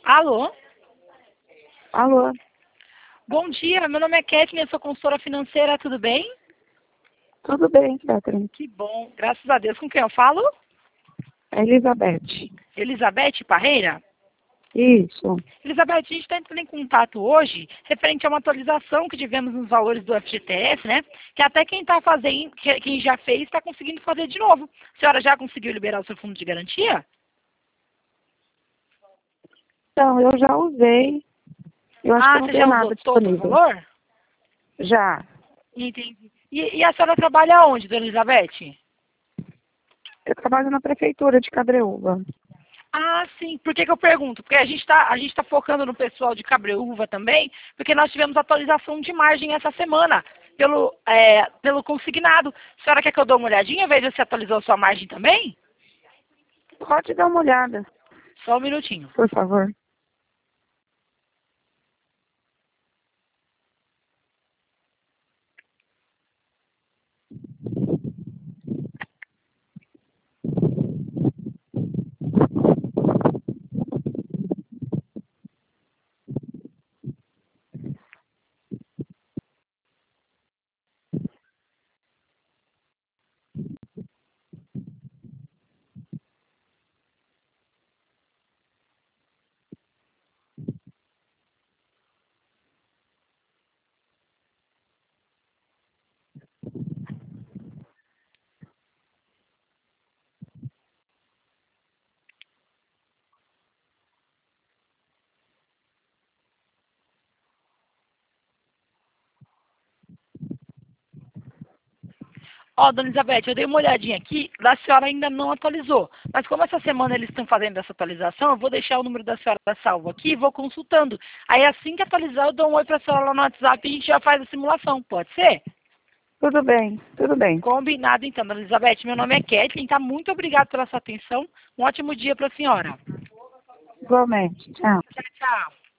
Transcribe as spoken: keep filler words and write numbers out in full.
Alô? Alô, Bom dia, meu nome é Kathleen, eu sou consultora financeira, tudo bem? tudo bem, Catherine? Que bom, graças a Deus. Com quem eu falo? É Elizabeth. Elizabeth Parreira? Isso. Elizabeth, a gente está entrando em contato hoje referente a uma atualização que tivemos nos valores do F G T S, né? Que até quem está fazendo, que- quem já fez, está conseguindo fazer de novo. A senhora já conseguiu liberar o seu fundo de garantia? Então, eu já usei. Eu acho que Ah, não você tem já usou nada todo o disponível. valor? Já. Entendi. E, e a senhora trabalha onde, dona Elizabeth? Eu trabalho na prefeitura de Cabreúva. Ah, sim. Por que que eu pergunto? Porque a gente está a gente tá focando no pessoal de Cabreúva também, porque nós tivemos atualização de margem essa semana pelo, é, pelo consignado. A senhora quer que eu dê uma olhadinha, veja se atualizou a sua margem também? Pode dar uma olhada, Só um minutinho. por favor. Ó, dona Elizabeth, eu dei uma olhadinha aqui, a senhora ainda não atualizou. Mas como essa semana eles estão fazendo essa atualização, eu vou deixar o número da senhora salvo aqui e vou consultando. Aí assim que atualizar, eu dou um oi para a senhora lá no WhatsApp e a gente já faz a simulação, pode ser? Tudo bem, tudo bem. Combinado então, dona Elizabeth. Meu nome é Kathleen, tá? Muito obrigada pela sua atenção. Um ótimo dia para a senhora. Igualmente. Tchau. Tchau, tchau.